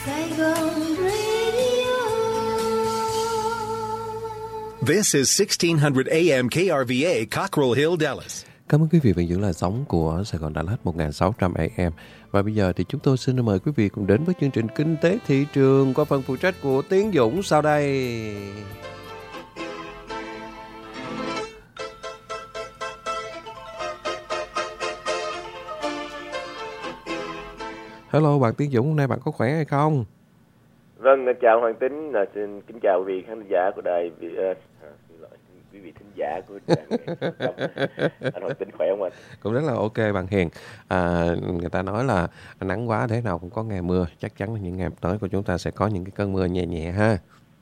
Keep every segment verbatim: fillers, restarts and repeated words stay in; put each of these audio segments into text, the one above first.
Saigon Radio. This is sixteen hundred A M K R V A, Cockrell Hill, Dallas. Cảm ơn quý vị vẫn giữ lời sóng của Sài Gòn Dallas một nghìn sáu trăm A M. Và bây giờ thì chúng tôi xin mời quý vị cùng đến với chương trình Kinh tế Thị trường qua phần phụ trách của Tiến Dũng sau đây. Hello bạn Tiến Dũng, hôm nay bạn có khỏe hay không? Vâng, chào Hoàng Tính, xin kính chào quý vị khán giả của đài, uh, xin lỗi, quý vị thính giả của đài. Anh Hoàng Tính khỏe không anh? Cũng rất là ok bạn Hiền. À, người ta nói là nắng quá thế nào cũng có ngày mưa, chắc chắn là những ngày tới của chúng ta sẽ có những cái cơn mưa nhẹ nhẹ ha.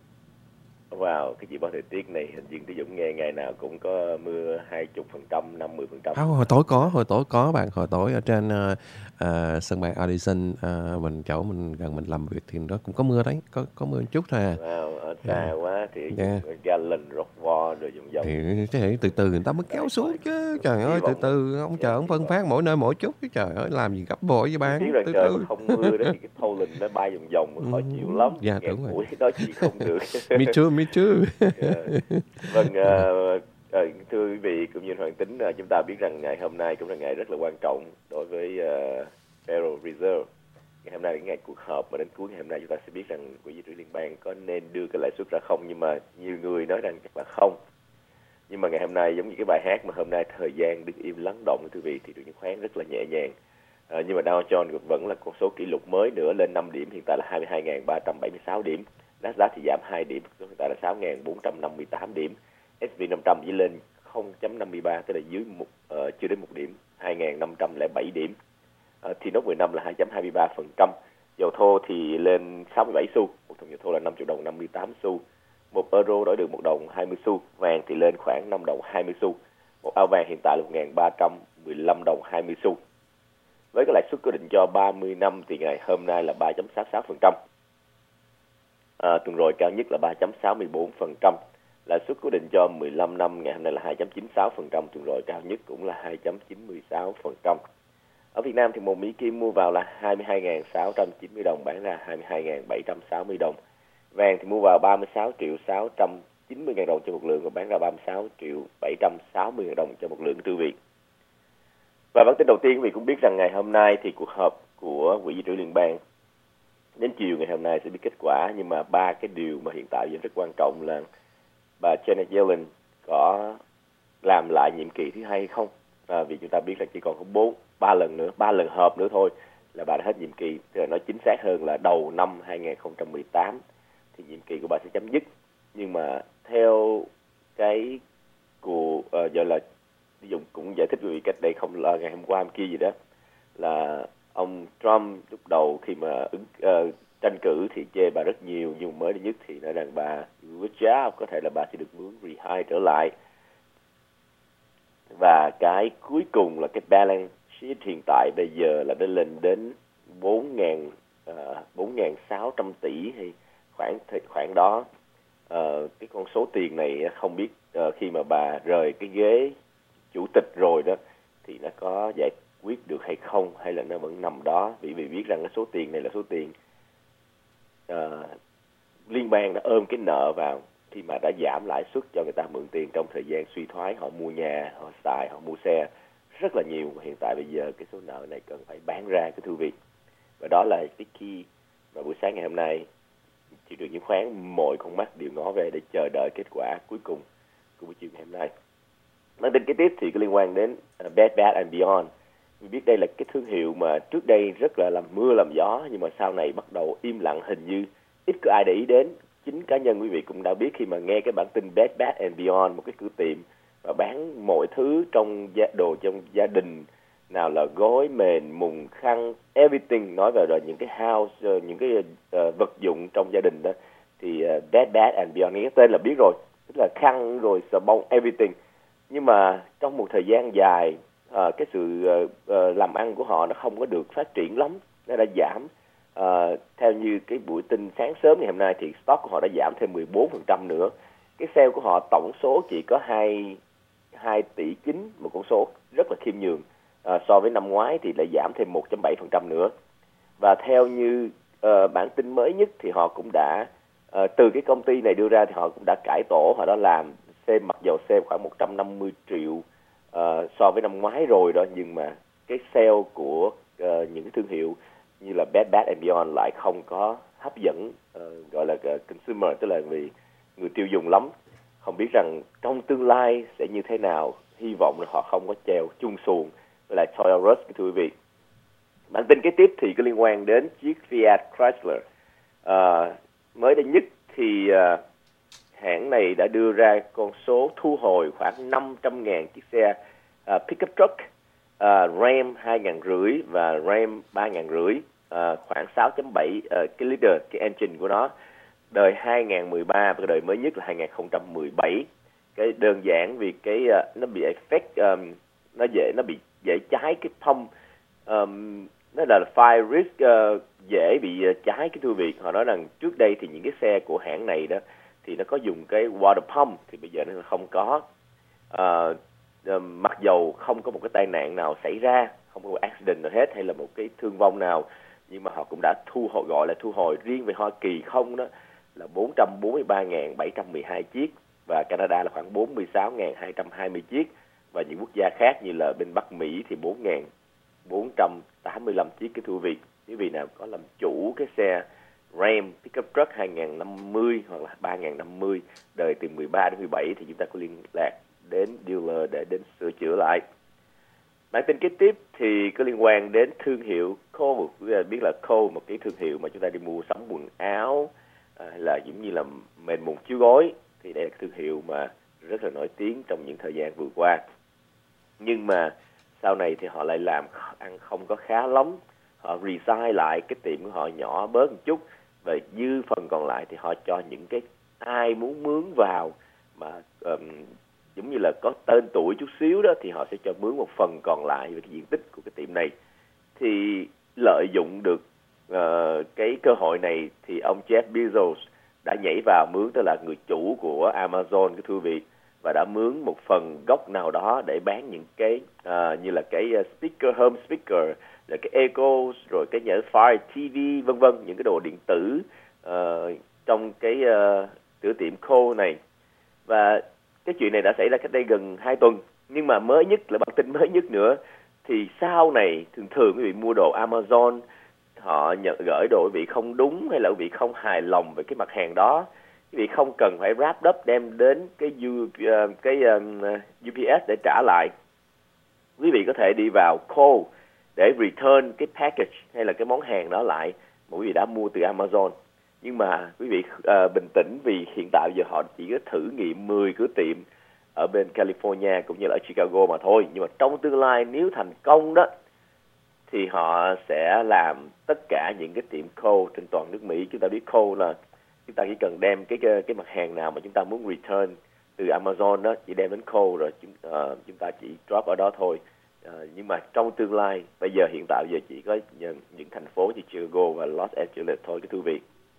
Wow, cái dự báo thời tiết này hình như Tiến Dũng nghe ngày nào cũng có mưa hai mươi phần trăm, năm mươi phần trăm. À, hồi tối có, hồi tối có bạn, hồi tối ở trên uh, uh, sân bay Addison, uh, mình chỗ mình gần mình làm việc thì nó cũng có mưa đấy, có có mưa một chút thôi à. Wow, ở xa yeah. quá thì yeah. Gallon, Rockford rồi vòng vòng. Thì thế từ từ người ta mới kéo xuống chứ, trời ơi, từ từ ông chờ ông phân phát mỗi nơi mỗi chút chứ trời ơi, làm gì gấp bội với bạn. Từ từ không mưa đó thì cái Poland nó bay vòng vòng khó chịu lắm. Dạ đúng rồi. Mũi nói chuyện không được. Me too, me too. yeah. Vâng, uh, uh, thưa quý vị cũng như Hoàng Tính, uh, chúng ta biết rằng ngày hôm nay cũng là ngày rất là quan trọng đối với uh, Federal Reserve. Ngày hôm nay là ngày cuộc họp mà đến cuối ngày hôm nay chúng ta sẽ biết rằng Quỹ dự trữ liên bang có nên đưa cái lãi suất ra không, nhưng mà nhiều người nói rằng chắc là không. Nhưng mà ngày hôm nay giống như cái bài hát mà hôm nay thời gian đứng im lắng động, thưa quý vị, thì thị trường chứng khoán rất là nhẹ nhàng. À, nhưng mà Dow Jones vẫn là con số kỷ lục mới nữa, lên năm điểm, hiện tại là hai mươi hai nghìn ba trăm bảy mươi sáu điểm. Nasdaq thì giảm hai điểm, hiện tại là sáu nghìn bốn trăm năm mươi tám điểm. ét and pê năm trăm chỉ lên không phẩy năm mươi ba, tức là dưới một, uh, chưa đến một điểm, hai nghìn năm trăm lẻ bảy điểm. Uh, thì nốt mười năm là hai phẩy hai mươi ba phần trăm. Dầu thô thì lên sáu mươi bảy xu, một thùng dầu thô là năm triệu đồng năm mươi tám xu. Một euro đổi được một đồng hai mươi xu. Vàng thì lên khoảng năm đồng hai mươi xu. Một ao vàng hiện tại là một nghìn ba trăm mười lăm đồng hai mươi xu. Với cái lãi suất cố định cho ba mươi năm thì ngày hôm nay là ba phẩy sáu sáu phần trăm. À, tuần rồi cao nhất là ba phẩy sáu mươi bốn phần trăm. Lãi suất cố định cho mười lăm năm ngày hôm nay là hai phẩy chín sáu phần trăm, tuần rồi cao nhất cũng là hai phẩy chín sáu phần trăm. Ở Việt Nam thì một Mỹ Kim mua vào là hai mươi hai nghìn sáu trăm chín mươi đồng, bán ra hai mươi hai nghìn bảy trăm sáu mươi đồng. Vàng thì mua vào ba mươi sáu triệu sáu trăm chín mươi ngàn đồng cho một lượng, và bán ra ba mươi sáu triệu bảy trăm sáu mươi ngàn đồng cho một lượng, thưa quý vị. Và bản tin đầu tiên quý vị cũng biết rằng ngày hôm nay thì cuộc họp của Quỹ dự trữ liên bang đến chiều ngày hôm nay sẽ biết kết quả, nhưng mà ba cái điều mà hiện tại vẫn rất quan trọng là bà Janet Yellen có làm lại nhiệm kỳ thứ hai hay không. À, vì chúng ta biết là chỉ còn có bốn ba lần nữa, ba lần họp nữa thôi là bà đã hết nhiệm kỳ. Thì nói chính xác hơn là đầu năm hai nghìn không trăm mười tám thì nhiệm kỳ của bà sẽ chấm dứt. Nhưng mà theo cái của uh, giờ là dùng cũng giải thích vì cách đây không là ngày hôm qua hôm kia gì đó, là ông Trump lúc đầu khi mà ứng uh, tranh cử thì chê bà rất nhiều, nhưng mới đây nhất thì nói rằng bà good job, có thể là bà sẽ được muốn rehire trở lại. Và cái cuối cùng là cái balance sheet hiện tại bây giờ là đã lên đến bốn nghìn sáu trăm tỷ hay khoảng khoảng đó. Uh, cái con số tiền này không biết uh, khi mà bà rời cái ghế chủ tịch rồi đó thì nó có giải quyết được hay không, hay là nó vẫn nằm đó. Vì vì biết rằng cái số tiền này là số tiền uh, liên bang đã ôm cái nợ vào khi mà đã giảm lãi suất cho người ta mượn tiền trong thời gian suy thoái, họ mua nhà, họ xài, họ mua xe rất là nhiều. Và hiện tại bây giờ cái số nợ này cần phải bán ra, cái thưa quý vị. Và đó là cái key mà buổi sáng ngày hôm nay thị trường chứng khoán mọi con mắt đều ngó về để chờ đợi kết quả cuối cùng của buổi chiều ngày hôm nay. Bản tin kế tiếp thì có liên quan đến uh, Bed Bath and Beyond. Mình biết đây là cái thương hiệu mà trước đây rất là làm mưa làm gió, nhưng mà sau này bắt đầu im lặng, hình như ít có ai để ý đến. Chính cá nhân quý vị cũng đã biết khi mà nghe cái bản tin Bed Bath and Beyond, một cái cửa tiệm và bán mọi thứ trong gia, đồ trong gia đình, nào là gối mền, mùng, khăn, everything, nói về rồi những cái house, những cái uh, vật dụng trong gia đình đó, thì uh, Bed Bath and Beyond, cái tên là biết rồi, tức là khăn rồi xà bông, everything. Nhưng mà trong một thời gian dài, uh, cái sự uh, uh, làm ăn của họ nó không có được phát triển lắm, nó đã giảm. Uh, theo như cái buổi tin sáng sớm ngày hôm nay thì stock của họ đã giảm thêm mười bốn phần trăm nữa. Cái sale của họ tổng số chỉ có hai tỷ chín, một con số rất là khiêm nhường. Uh, so với năm ngoái thì lại giảm thêm một phẩy bảy phần trăm nữa. Và theo như uh, bản tin mới nhất thì họ cũng đã uh, từ cái công ty này đưa ra thì họ cũng đã cải tổ, họ đã làm sale, mặc dầu sale khoảng một trăm năm mươi triệu uh, so với năm ngoái rồi đó, nhưng mà cái sale của uh, những cái thương hiệu như là Bed Bath and Beyond lại không có hấp dẫn uh, gọi là uh, consumer, tức là vì người tiêu dùng lắm. Không biết rằng trong tương lai sẽ như thế nào, hy vọng là họ không có chèo chung xuồng với lại Toys R Us, thưa quý vị. Bản tin kế tiếp thì có liên quan đến chiếc Fiat Chrysler. Uh, mới đây nhất thì uh, hãng này đã đưa ra con số thu hồi khoảng năm trăm nghìn chiếc xe uh, pickup truck uh, Ram hai nghìn năm trăm và Ram ba nghìn năm trăm, uh, khoảng sáu phẩy bảy uh, cái liter cái engine của nó, đời hai nghìn không trăm mười ba và đời mới nhất là hai nghìn không trăm mười bảy. Cái đơn giản vì cái uh, nó bị effect, um, nó dễ nó bị dễ cháy cái pump, um, nó là fire risk, uh, dễ bị uh, cháy cái thư việc. Họ nói rằng trước đây thì những cái xe của hãng này đó thì nó có dùng cái water pump, thì bây giờ nó không có. Uh, uh, mặc dầu không có một cái tai nạn nào xảy ra, không có một accident nào hết hay là một cái thương vong nào, nhưng mà họ cũng đã thu hồi, gọi là thu hồi riêng về Hoa Kỳ không đó là bốn trăm bốn mươi ba nghìn bảy trăm mười hai chiếc, và Canada là khoảng bốn mươi sáu nghìn hai trăm hai mươi chiếc, và những quốc gia khác như là bên Bắc Mỹ thì bốn nghìn bốn trăm tám mươi lăm chiếc. Cái thú vị, quý vị nào có làm chủ cái xe Ram pickup truck hai nghìn năm mươi hoặc là ba nghìn năm mươi đời từ mười ba đến mười bảy thì chúng ta có liên lạc đến dealer để đến sửa chữa lại. Bản tin kế tiếp thì có liên quan đến thương hiệu Cole. Quý vị biết là Cole, một cái thương hiệu mà chúng ta đi mua sắm quần áo, à, là giống như là mền mùng chiếu gối, thì đây là thương hiệu mà rất là nổi tiếng trong những thời gian vừa qua. Nhưng mà sau này thì họ lại làm ăn không có khá lắm. Họ resign lại cái tiệm của họ nhỏ bớt một chút, và dư phần còn lại thì họ cho những cái ai muốn mướn vào mà um, giống như là có tên tuổi chút xíu đó, thì họ sẽ cho mướn một phần còn lại về cái diện tích của cái tiệm này. Thì lợi dụng được uh, cái cơ hội này thì ông Jeff Bezos đã nhảy vào mướn, tức là người chủ của Amazon, cái thư viện, và đã mướn một phần gốc nào đó để bán những cái uh, như là cái speaker, home speaker, là cái Echo, rồi cái nhớ Fire ti vi, vân vân, những cái đồ điện tử uh, trong cái uh, cửa tiệm Cole này. Và cái chuyện này đã xảy ra cách đây gần hai tuần, nhưng mà mới nhất là bản tin mới nhất nữa thì sau này thường thường quý vị mua đồ Amazon, họ nhận gửi đồ quý vị không đúng hay là quý vị không hài lòng về cái mặt hàng đó, quý vị không cần phải wrap up đem đến cái U, uh, cái um, u pê ét để trả lại. Quý vị có thể đi vào Cole để return cái package hay là cái món hàng đó lại mà quý vị đã mua từ Amazon. Nhưng mà quý vị uh, bình tĩnh, vì hiện tại giờ họ chỉ có thử nghiệm mười cửa tiệm ở bên California cũng như là ở Chicago mà thôi. Nhưng mà trong tương lai nếu thành công đó thì họ sẽ làm tất cả những cái tiệm Cole trên toàn nước Mỹ. Chúng ta biết Cole là chúng ta chỉ cần đem cái cái, cái mặt hàng nào mà chúng ta muốn return từ Amazon đó, chỉ đem đến Cole rồi chúng, uh, chúng ta chỉ drop ở đó thôi. Uh, nhưng mà trong tương lai, bây giờ hiện tại giờ chỉ có những, những thành phố như Chicago và Los Angeles thôi, cái thú vị.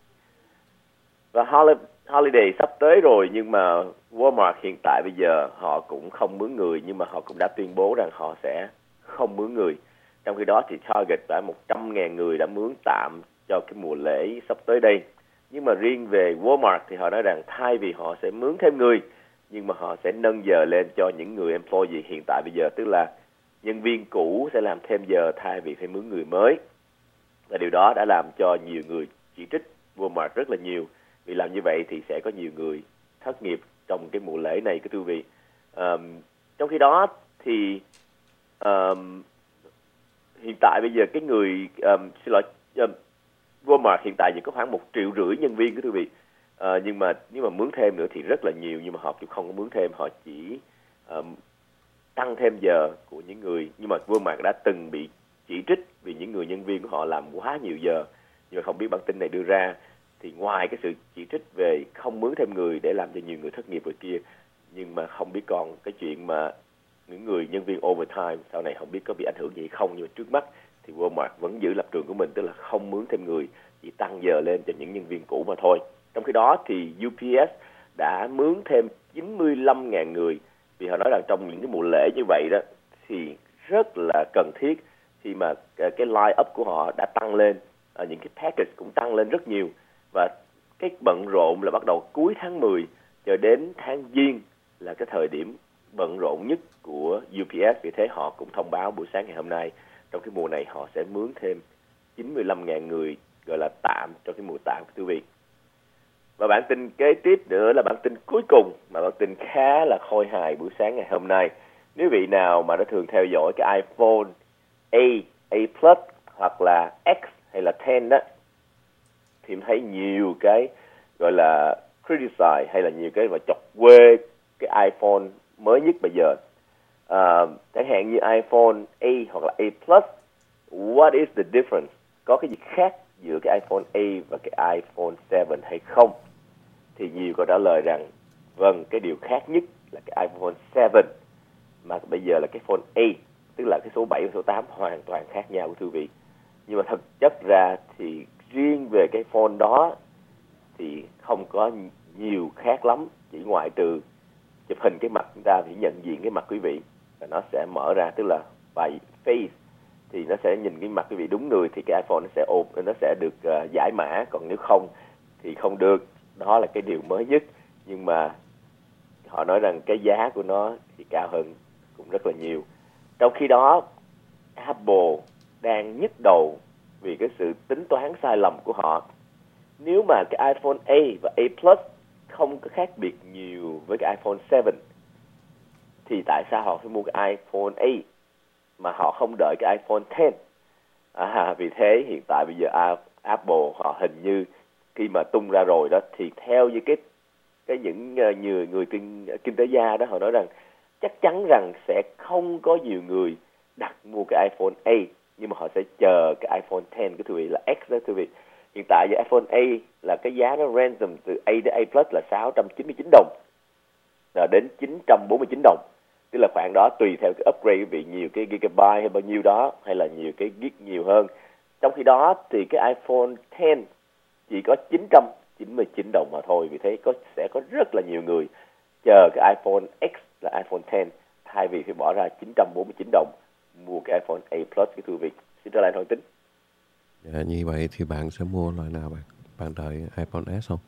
Và holiday sắp tới rồi, nhưng mà Walmart hiện tại bây giờ họ cũng không mướn người, nhưng mà họ cũng đã tuyên bố rằng họ sẽ không mướn người. Trong khi đó thì Target đã một trăm nghìn người đã mướn tạm cho cái mùa lễ sắp tới đây. Nhưng mà riêng về Walmart thì họ nói rằng thay vì họ sẽ mướn thêm người, nhưng mà họ sẽ nâng giờ lên cho những người employee hiện tại bây giờ, tức là nhân viên cũ sẽ làm thêm giờ thay vì phải mướn người mới. Và điều đó đã làm cho nhiều người chỉ trích Walmart rất là nhiều, vì làm như vậy thì sẽ có nhiều người thất nghiệp trong cái mùa lễ này, cái thú vị. Um, trong khi đó thì um, hiện tại bây giờ cái người um, xin lỗi um, Walmart hiện tại chỉ có khoảng một triệu rưỡi nhân viên, cái thú vị. Uh, nhưng mà nếu mà mướn thêm nữa thì rất là nhiều, nhưng mà họ cũng không có mướn thêm, họ chỉ um, tăng thêm giờ của những người. Nhưng mà Walmart đã từng bị chỉ trích vì những người nhân viên của họ làm quá nhiều giờ. Nhưng mà không biết bản tin này đưa ra thì ngoài cái sự chỉ trích về không mướn thêm người để làm cho nhiều người thất nghiệp rồi kia, nhưng mà không biết còn cái chuyện mà những người nhân viên overtime sau này không biết có bị ảnh hưởng gì không. Nhưng mà trước mắt thì Walmart vẫn giữ lập trường của mình, tức là không mướn thêm người, chỉ tăng giờ lên cho những nhân viên cũ mà thôi. Trong khi đó thì u pê ét đã mướn thêm chín mươi lăm nghìn người, vì họ nói rằng trong những cái mùa lễ như vậy đó thì rất là cần thiết khi mà cái line up của họ đã tăng lên à, những cái package cũng tăng lên rất nhiều. Và cái bận rộn là bắt đầu cuối tháng mười cho đến tháng Giêng là cái thời điểm bận rộn nhất của u pê ét. Vì thế họ cũng thông báo buổi sáng ngày hôm nay trong cái mùa này họ sẽ mướn thêm chín mươi lăm nghìn người gọi là tạm trong cái mùa tạm của quý vị. Và bản tin kế tiếp nữa là bản tin cuối cùng mà bản tin khá là khôi hài buổi sáng ngày hôm nay. Nếu vị nào mà đã thường theo dõi cái iPhone A, A Plus hoặc là X hay là mười đó thì em thấy nhiều cái gọi là criticize hay là nhiều cái mà chọc quê cái iPhone mới nhất bây giờ. À, chẳng hạn như iPhone A hoặc là A Plus, what is the difference? Có cái gì khác giữa cái iPhone A và cái iPhone bảy hay không? Thì nhiều có trả lời rằng vâng, cái điều khác nhất là cái iPhone bảy mà bây giờ là cái phone A, tức là cái số bảy và số tám hoàn toàn khác nhau thưa quý vị. Nhưng mà thực chất ra thì riêng về cái phone đó thì không có nhiều khác lắm, chỉ ngoại trừ chụp hình cái mặt chúng ta thì nhận diện cái mặt quý vị và nó sẽ mở ra, tức là by face thì nó sẽ nhìn cái mặt quý vị đúng người thì cái iPhone nó sẽ ôm, nó sẽ được uh, giải mã, còn nếu không thì không được. Đó là cái điều mới nhất, nhưng mà họ nói rằng cái giá của nó thì cao hơn cũng rất là nhiều. Trong khi đó Apple đang nhức đầu vì cái sự tính toán sai lầm của họ. Nếu mà cái iPhone A và A Plus không có khác biệt nhiều với cái iPhone bảy thì tại sao họ phải mua cái iPhone A mà họ không đợi cái iPhone mười? À, vì thế hiện tại bây giờ Apple họ hình như khi mà tung ra rồi đó thì theo như cái cái những uh, người người kinh kinh tế gia đó họ nói rằng chắc chắn rằng sẽ không có nhiều người đặt mua cái iPhone A, nhưng mà họ sẽ chờ cái iPhone mười cái thưa vị là X đó thưa vị. Hiện tại giờ iPhone A là cái giá nó ransom từ A đến A Plus là sáu trăm chín mươi chín đồng là đến chín trăm bốn mươi chín đồng, tức là khoảng đó tùy theo cái upgrade vị nhiều cái gigabyte hay bao nhiêu đó hay là nhiều cái gig nhiều hơn. Trong khi đó thì cái iPhone mười chỉ có chín trăm chín mươi chín đồng mà thôi. Vì thế có sẽ có rất là nhiều người chờ cái iPhone X là iPhone mười thay vì phải bỏ ra chín trăm bốn mươi chín đồng mua cái iPhone A Plus cái thưa vị. Xin trở lại Hoàng Tính. Dạ, như vậy thì bạn sẽ mua loại nào bạn? Bạn đợi iPhone S không?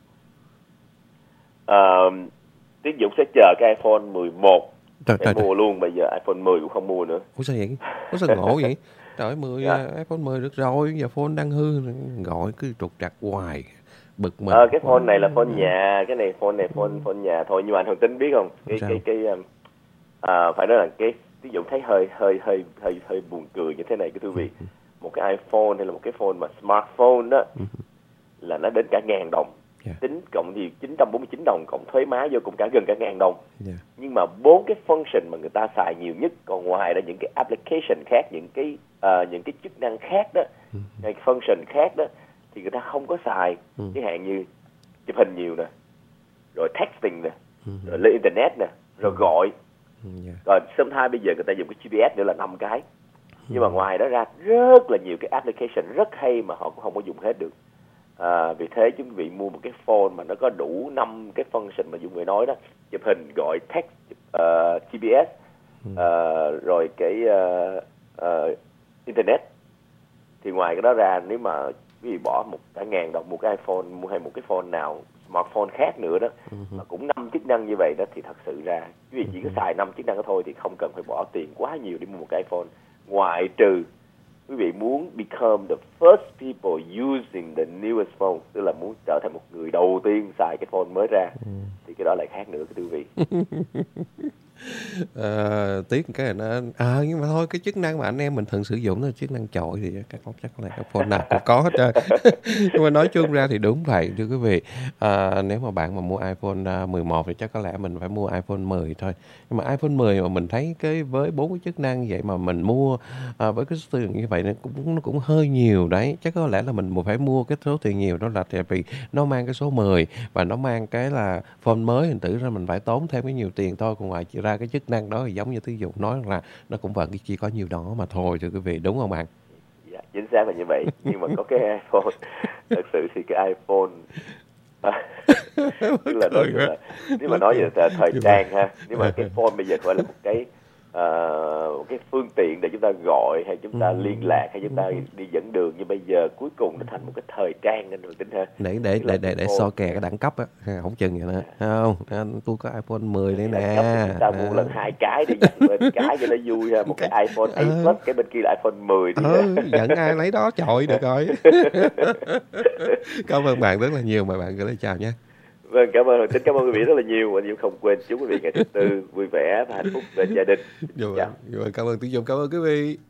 À, Tiến Dũng sẽ chờ cái iPhone mười một trời, để trời, mua trời. luôn. Bây giờ iPhone mười cũng không mua nữa. Ủa sao vậy? Ủa sao ngộ vậy? Trời mười, Dạ. iPhone mười được rồi, giờ phone đang hư, gọi cứ trục trặc hoài, bực mình. Ờ, cái phone này là phone nhà, cái này phone này phone phone nhà thôi. Nhưng mà anh Hoàng Tính biết không? Cái Sao? cái cái à, phải nói là cái Ví dụ thấy hơi hơi hơi hơi hơi buồn cười như thế này cái thưa vị. Một cái iPhone hay là một cái phone mà smartphone đó là nó đến cả ngàn đồng. Yeah. Tính cộng thì chín trăm bốn mươi chín đồng cộng thuế má vô cũng cả gần cả ngàn đồng. Yeah. Nhưng mà bốn cái function mà người ta xài nhiều nhất, còn ngoài ra những cái application khác, những cái uh, những cái chức năng khác đó, những cái function khác đó thì người ta không có xài. Mm. Chẳng hạn như chụp hình nhiều nè, rồi texting nè, mm. rồi lên internet nè, rồi gọi. Yeah. Còn sometimes bây giờ người ta dùng cái giê pê ét nữa là năm cái. Nhưng mà ngoài đó ra rất là nhiều cái application rất hay mà họ cũng không có dùng hết được. À, vì thế chúng vị mua một cái phone mà nó có đủ năm cái function mà Dũng vừa nói đó: chụp hình, gọi, text, uh, giê pê ét, uh, rồi cái uh, uh, internet. Thì ngoài cái đó ra, nếu mà quý vị bỏ một cả ngàn đồng một cái iPhone, mua hay một cái phone nào smartphone khác nữa đó mà cũng năm chức năng như vậy đó, thì thật sự ra quý vị chỉ có xài năm chức năng đó thôi thì không cần phải bỏ tiền quá nhiều để mua một cái iPhone. Ngoại trừ quý vị muốn become the first people using the newest phone, tức là muốn trở thành một người đầu tiên xài cái phone mới ra, ừ. thì cái đó lại khác nữa cái quý vị. À, tiếc cái này nó à, nhưng mà thôi cái chức năng mà anh em mình thường sử dụng là chức năng chọi thì các con chắc là cái phone nào cũng có hết trơn. Nhưng mà nói chung ra thì đúng vậy thưa quý vị. À, nếu mà bạn mà mua iPhone mười một thì chắc có lẽ mình phải mua iPhone mười thôi. Nhưng mà iPhone mười mà mình thấy cái với bốn cái chức năng vậy mà mình mua à, với cái số tiền như vậy nó cũng nó cũng hơi nhiều đấy. Chắc có lẽ là mình phải mua cái số tiền nhiều, đó là tại vì nó mang cái số mười và nó mang cái là phone mới, hình tử ra mình phải tốn thêm cái nhiều tiền thôi. Còn ngoài ra cái chức năng đó thì giống như Thí Dụ nói là nó cũng vẫn chỉ có nhiều đó mà thôi thưa quý vị, đúng không bạn? Dạ, chính xác là như vậy. Nhưng mà có cái iPhone, thật sự thì cái iPhone tức là nói là nếu mà nói về thời trang ha, nếu mà cái phone bây giờ gọi là một cái uh, cái phương tiện để chúng ta gọi hay chúng ta ừ. liên lạc hay chúng ta ừ. đi dẫn đường, nhưng bây giờ cuối cùng nó thành một cái thời trang anh Hoàng Tính ha. Để để để để để so kè cái đẳng cấp á, không chừng vậy nè, không? Tôi có iPhone mười đây nè. Chúng ta mua lần hai cái đi, bên cái cho nó vui ha, một cái, cái iPhone eight Plus, cái bên kia là iPhone mười đi. Ừ, dẫn ai lấy đó chọi được rồi. Cảm ơn bạn rất là nhiều, mời bạn gửi lời chào nha. Vâng, cảm ơn Hoàng Tính, cảm ơn quý vị rất là nhiều, và không quên chúc quý vị ngày thứ tư vui vẻ và hạnh phúc bên gia đình. Rồi, cảm ơn Tiến Dung, cảm ơn quý vị.